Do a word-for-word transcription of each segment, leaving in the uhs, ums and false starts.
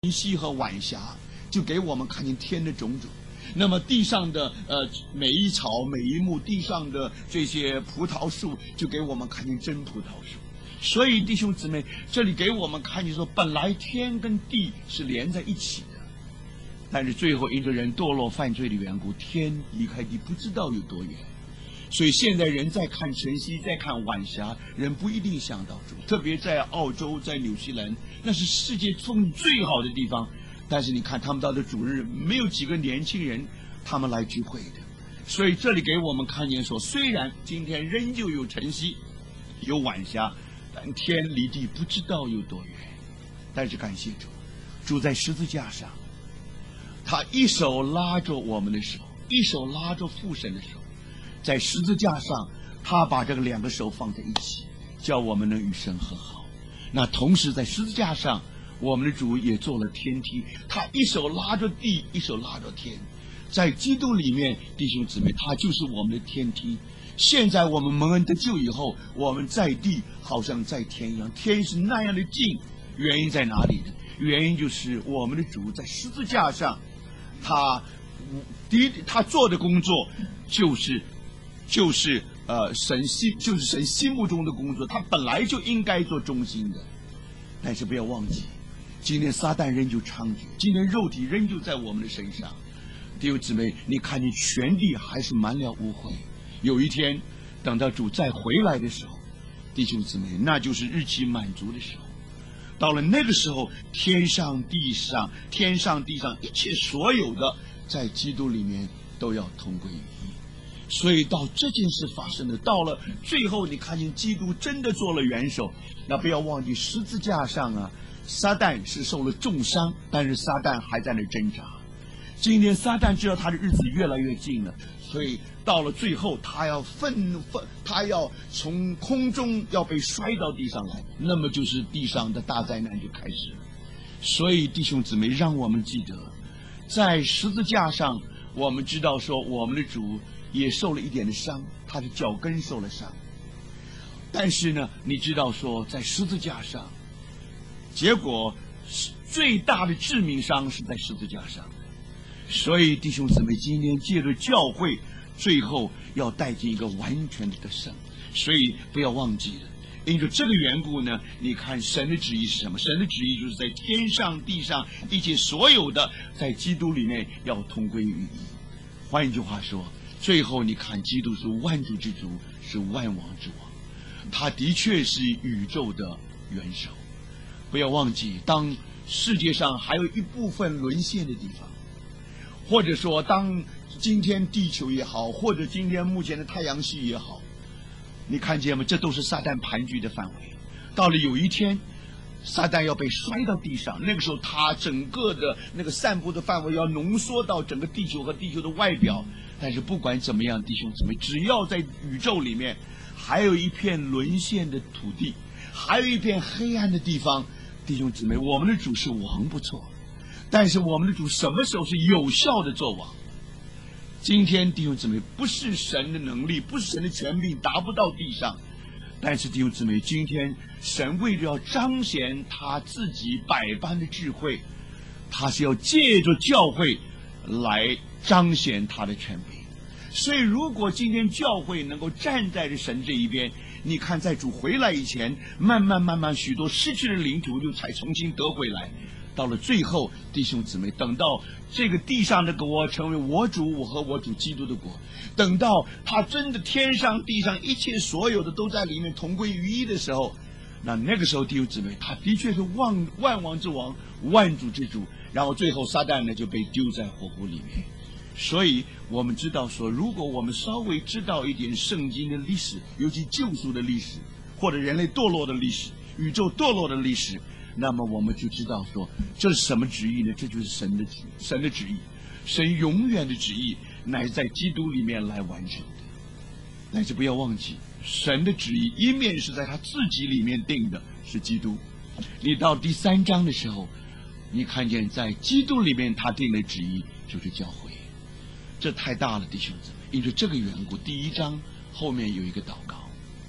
晨曦和晚霞，就给我们看见天的种种。那么地上的呃每一草每一木，地上的这些葡萄树，就给我们看见真葡萄树。所以弟兄姊妹，这里给我们看见说，本来天跟地是连在一起的，但是最后因着人堕落犯罪的缘故，天离开地不知道有多远。所以现在人在看晨曦，在看晚霞，人不一定想到主。特别在澳洲，在纽西兰，那是世界风景最好的地方。但是你看他们到的主日，没有几个年轻人他们来聚会的。所以这里给我们看见说，虽然今天仍旧有晨曦，有晚霞，但天离地不知道有多远。但是感谢主，主在十字架上，他一手拉着我们的手，一手拉着父神的手。在十字架上，他把这个两个手放在一起，叫我们能与神和好。那同时在十字架上，我们的主也做了天梯，他一手拉着地，一手拉着天。在基督里面，弟兄姊妹，他就是我们的天梯。现在我们蒙恩得救以后，我们在地好像在天一样，天是那样的近。原因在哪里呢？原因就是我们的主在十字架上，他第一他做的工作就是就是呃神心就是神心目中的工作，他本来就应该做中心的。但是不要忘记，今天撒旦仍旧猖獗，今天肉体仍旧在我们的身上。弟兄姊妹，你看见全地还是满了污秽。有一天等到主再回来的时候，弟兄姊妹，那就是日期满足的时候。到了那个时候，天上地上天上地上一切所有的在基督里面都要同归于一。所以到这件事发生的，到了最后你看见基督真的做了元首，那不要忘记十字架上啊，撒旦是受了重伤，但是撒旦还在那挣扎。今天撒旦知道他的日子越来越近了，所以到了最后他要愤怒愤他要从空中要被摔到地上来，那么就是地上的大灾难就开始了。所以弟兄姊妹，让我们记得在十字架上，我们知道说我们的主也受了一点的伤，他的脚跟受了伤。但是呢，你知道说在十字架上，结果最大的致命伤是在十字架上的。所以弟兄姊妹，今天借着教会，最后要带进一个完全的得胜。所以不要忘记了，因着这个缘故呢，你看神的旨意是什么？神的旨意就是在天上地上一切所有的在基督里面要同归于一。换一句话说，最后你看基督是万主之主，是万王之王，他的确是宇宙的元首。不要忘记，当世界上还有一部分沦陷的地方，或者说当今天地球也好，或者今天目前的太阳系也好，你看见吗？这都是撒旦盘踞的范围。到了有一天撒旦要被摔到地上，那个时候他整个的那个散布的范围要浓缩到整个地球和地球的外表。但是不管怎么样，弟兄姊妹，只要在宇宙里面还有一片沦陷的土地，还有一片黑暗的地方，弟兄姊妹，我们的主是王不错，但是我们的主什么时候是有效的做王？今天弟兄姊妹，不是神的能力，不是神的权柄达不到地上，但是弟兄姊妹，今天神为了要彰显他自己百般的智慧，他是要借着教会来彰显他的权柄。所以如果今天教会能够站在着神这一边，你看在主回来以前，慢慢慢慢许多失去的领土就才重新得回来。到了最后，弟兄姊妹，等到这个地上的国成为我主我和我主基督的国，等到他真的天上地上一切所有的都在里面同归于一的时候，那那个时候弟兄姊妹，他的确是万万王之王，万主之主。然后最后撒旦呢就被丢在火湖里面。所以我们知道说，如果我们稍微知道一点圣经的历史，尤其救赎的历史，或者人类堕落的历史，宇宙堕落的历史，那么我们就知道说这是什么旨意呢？这就是神的旨神的旨意，神永远的旨意乃是在基督里面来完成的。但是不要忘记，神的旨意一面是在他自己里面定的，是基督。你到第三章的时候，你看见在基督里面他定的旨意就是教会。这太大了，弟兄姊妹。因为这个缘故，第一章后面有一个祷告，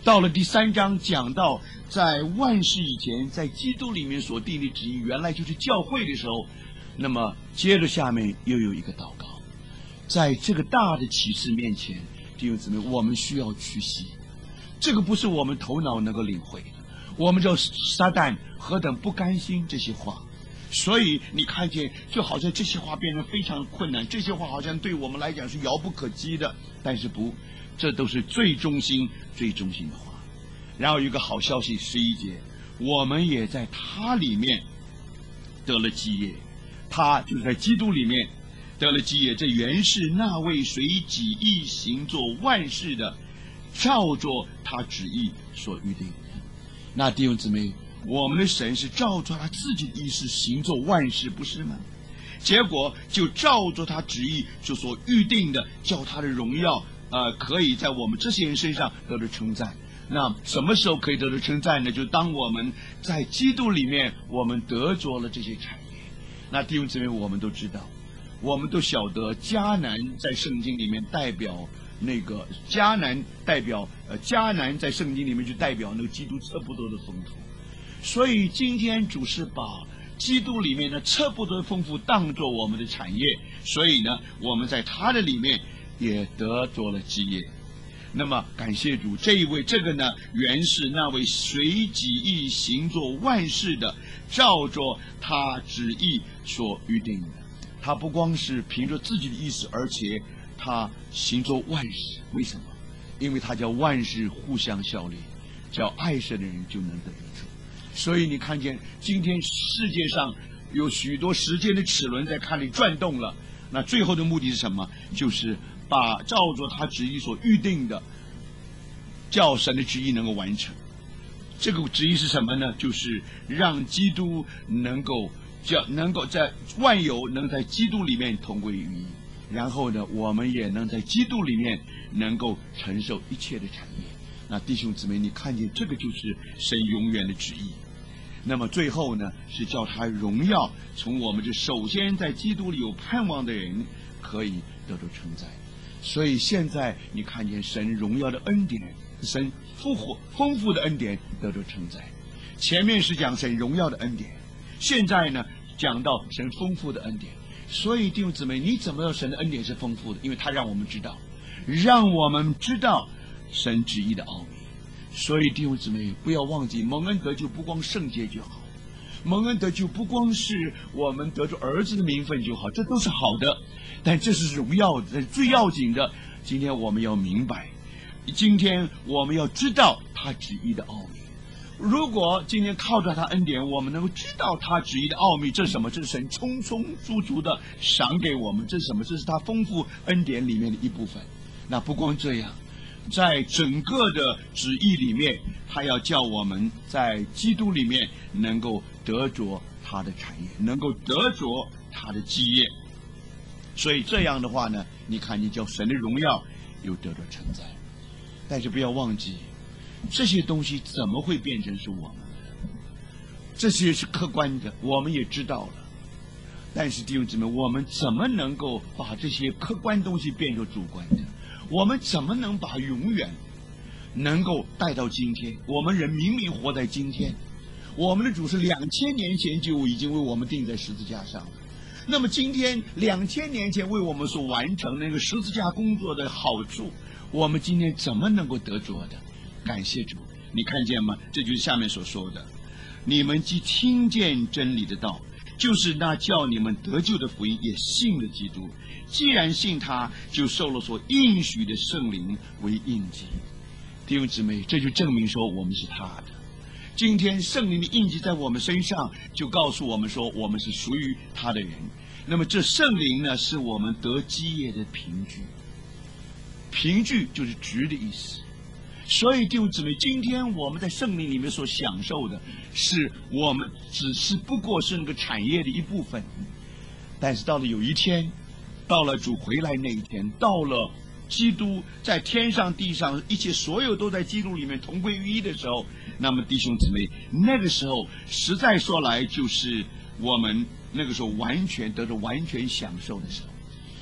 到了第三章讲到在万事以前，在基督里面所定的旨意，原来就是教会的时候，那么接着下面又有一个祷告，在这个大的启示面前，弟兄姊妹，我们需要屈膝，这个不是我们头脑能够领会的。我们知道撒旦何等不甘心这些话，所以你看见就好像这些话变得非常困难，这些话好像对我们来讲是遥不可及的，但是不，这都是最忠心最忠心的话。然后有一个好消息，十一节，我们也在他里面得了基业，他就是在基督里面得了基业，这原是那位随己意行作万事的，照着他旨意所预定的。那弟兄姊妹，我们的神是照着他自己的意思行作万事，不是吗？结果就照着他旨意就所预定的，叫他的荣耀呃，可以在我们这些人身上得到称赞。那什么时候可以得到称赞呢？就当我们在基督里面，我们得着了这些产业。那弟兄姊妹，我们都知道，我们都晓得迦南在圣经里面代表那个迦南代表呃迦南在圣经里面就代表那个基督测不多的丰富，所以今天主是把基督里面的测不多的丰富当作我们的产业，所以呢，我们在他的里面也得着了基业。那么感谢主，这一位这个呢，原是那位随己意行作万事的，照着他旨意所预定的。他不光是凭着自己的意思，而且他行作万事。为什么？因为他叫万事互相效力，只要爱神的人就能得益处。所以你看见今天世界上有许多时间的齿轮在看里转动了，那最后的目的是什么？就是把照着他旨意所预定的，叫神的旨意能够完成。这个旨意是什么呢？就是让基督能够叫能够在万有能在基督里面同归于一，然后呢，我们也能在基督里面能够承受一切的产业。那弟兄姊妹，你看见这个就是神永远的旨意。那么最后呢，是叫他荣耀从我们这首先在基督里有盼望的人可以得到称赞。所以现在你看见神荣耀的恩典，神复活丰富的恩典得到称赞。前面是讲神荣耀的恩典，现在呢讲到神丰富的恩典。所以弟兄姊妹，你怎么知道神的恩典是丰富的？因为他让我们知道，让我们知道神旨意的奥秘。所以弟兄姊妹，不要忘记，蒙恩得救不光圣洁就好，蒙恩得救不光是我们得着儿子的名分就好，这都是好的，但这是荣耀的最要紧的。今天我们要明白，今天我们要知道他旨意的奥秘。如果今天靠着他恩典，我们能够知道他旨意的奥秘，这是什么？这是神充充足足的赏给我们，这是什么？这是他丰富恩典里面的一部分。那不光这样，在整个的旨意里面，他要叫我们在基督里面能够得着他的产业，能够得着他的基业。所以这样的话呢，你看见叫神的荣耀又得着称赞。但是不要忘记，这些东西怎么会变成是我们的？这些是客观的，我们也知道了。但是弟兄姊妹，我们怎么能够把这些客观东西变成主观的？我们怎么能把永远能够带到今天？我们人明明活在今天，我们的主是两千年前就已经为我们钉在十字架上了。那么今天两千年前为我们所完成那个十字架工作的好处，我们今天怎么能够得着的？感谢主，你看见吗？这就是下面所说的：你们既听见真理的道，就是那叫你们得救的福音，也信了基督。既然信他，就受了所应许的圣灵为印记。弟兄姊妹，这就证明说我们是他的。今天圣灵的印记在我们身上，就告诉我们说我们是属于他的人。那么这圣灵呢，是我们得基业的凭据。凭据就是值的意思。所以弟兄姊妹，今天我们在圣灵里面所享受的，是我们只是不过是那个产业的一部分。但是到了有一天，到了主回来那一天，到了基督在天上地上一切所有都在基督里面同归于一的时候，那么弟兄姊妹，那个时候实在说来，就是我们那个时候完全得着完全享受的时候。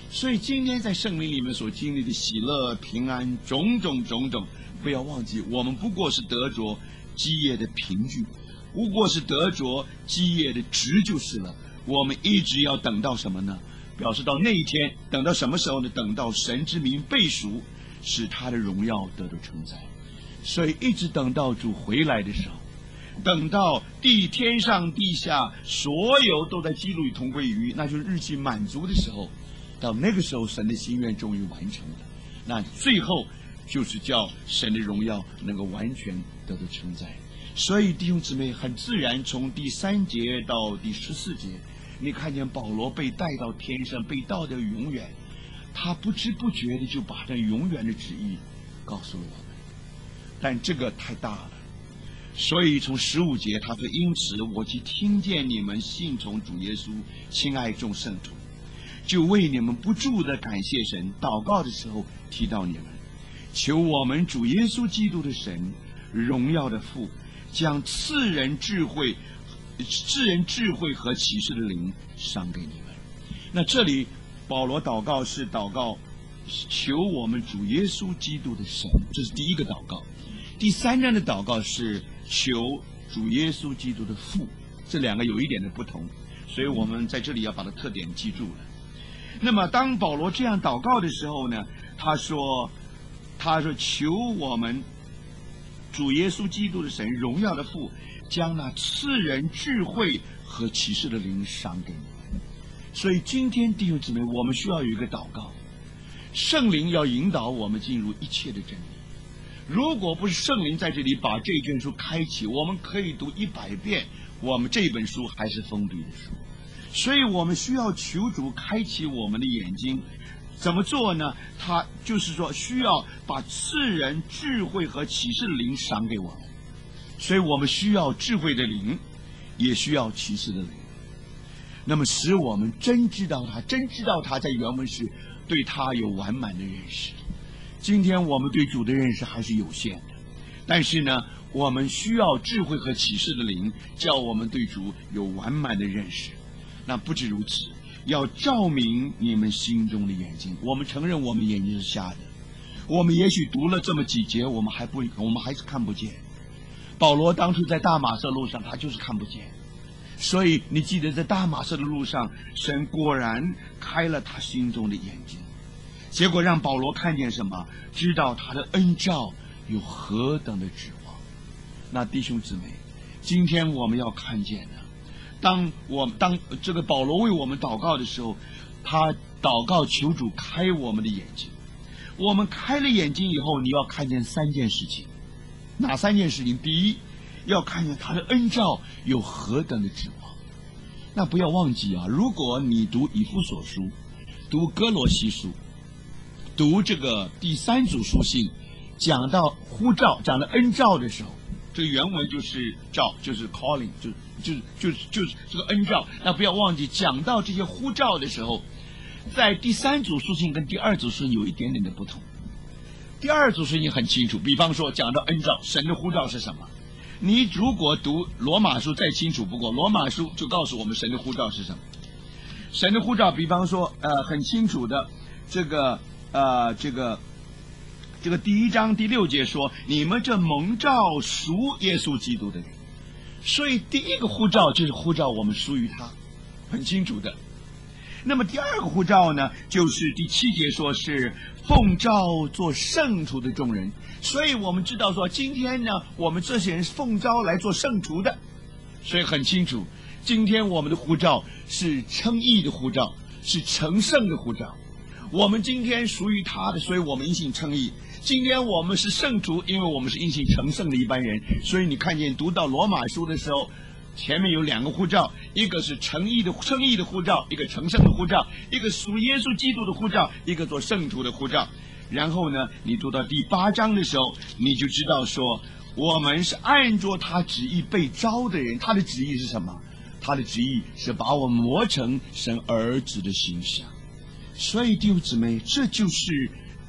所以今天在圣灵里面所经历的喜乐、平安，种种种种，不要忘记，我们不过是得着基业的凭据，不过是得着基业的值就是了。我们一直要等到什么呢？表示到那一天，等到什么时候呢？等到神之名被赎，使他的荣耀得到称赞。所以一直等到主回来的时候，等到地天上地下所有都在基督里同归于一，那就是日期满足的时候，到那个时候神的心愿终于完成了，那最后就是叫神的荣耀能够完全得到称赞。所以弟兄姊妹，很自然从第三节到第十四节，你看见保罗被带到天上，被带到永远，他不知不觉的就把这永远的旨意告诉了我们。但这个太大了，所以从十五节他说，因此我既听见你们信从主耶稣，亲爱众圣徒，就为你们不住的感谢神，祷告的时候提到你们，求我们主耶稣基督的神，荣耀的父，将赐人智慧赐人智慧和启示的灵赏给你们。那这里保罗祷告是祷告求我们主耶稣基督的神，这是第一个祷告。第三章的祷告是求主耶稣基督的父，这两个有一点的不同，所以我们在这里要把它特点记住了。那么当保罗这样祷告的时候呢，他说他说求我们主耶稣基督的神，荣耀的父，将那赐人智慧和启示的灵赏给你们。所以今天弟兄姊妹，我们需要有一个祷告，圣灵要引导我们进入一切的真理。如果不是圣灵在这里把这卷书开启，我们可以读一百遍，我们这本书还是封闭的书。所以我们需要求主开启我们的眼睛。怎么做呢？他就是说需要把赐人智慧和启示的灵赏给我们。所以我们需要智慧的灵，也需要启示的灵，那么使我们真知道他，真知道他在原文是对他有完满的认识。今天我们对主的认识还是有限的，但是呢，我们需要智慧和启示的灵，叫我们对主有完满的认识。那不止如此，要照明你们心中的眼睛。我们承认我们眼睛是瞎的，我们也许读了这么几节，我们还不，我们还是看不见。保罗当初在大马色路上，他就是看不见。所以你记得在大马色的路上，神果然开了他心中的眼睛，结果让保罗看见什么？知道他的恩召有何等的指望。那弟兄姊妹，今天我们要看见的，当我当这个保罗为我们祷告的时候，他祷告求主开我们的眼睛。我们开了眼睛以后，你要看见三件事情。哪三件事情？第一，要看见他的恩召有何等的指望。那不要忘记啊，如果你读以弗所书，读哥罗西书，读这个第三组书信，讲到呼召，讲到恩召的时候，这个原文就是召，就是 calling， 就就是就是就是这个恩召。那不要忘记，讲到这些呼召的时候，在第三组书信跟第二组书信有一点点的不同。第二组书信很清楚，比方说讲到恩召，神的呼召是什么？你如果读罗马书再清楚不过，罗马书就告诉我们神的呼召是什么。神的呼召，比方说，呃，很清楚的，这个，呃，这个，这个第一章第六节说，你们这蒙召属耶稣基督的人，所以第一个呼召就是呼召我们属于他，很清楚的。那么第二个呼召呢，就是第七节说是奉召做圣徒的众人。所以我们知道说，今天呢，我们这些人是奉召来做圣徒的，所以很清楚，今天我们的呼召是称义的呼召，是成圣的呼召。我们今天属于他的，所以我们因信称义。今天我们是圣徒，因为我们是因信成圣的一般人。所以你看见读到罗马书的时候，前面有两个呼召，一个是称义的称义的呼召，一个成圣的呼召，一个属耶稣基督的呼召，一个做圣徒的呼召。然后呢，你读到第八章的时候，你就知道说，我们是按着他旨意被召的人。他的旨意是什么？他的旨意是把我们磨成神儿子的形象。所以弟兄姊妹，这就是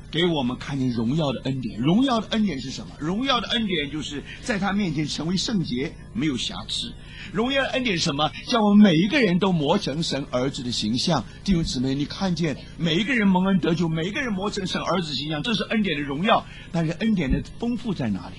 给我们看见荣耀的恩典。荣耀的恩典是什么？荣耀的恩典就是在他面前成为圣洁，没有瑕疵。荣耀的恩典是什么？叫我们每一个人都磨成神儿子的形象。弟兄姊妹，你看见每一个人蒙恩得救，每一个人磨成神儿子形象，这是恩典的荣耀。但是恩典的丰富在哪里？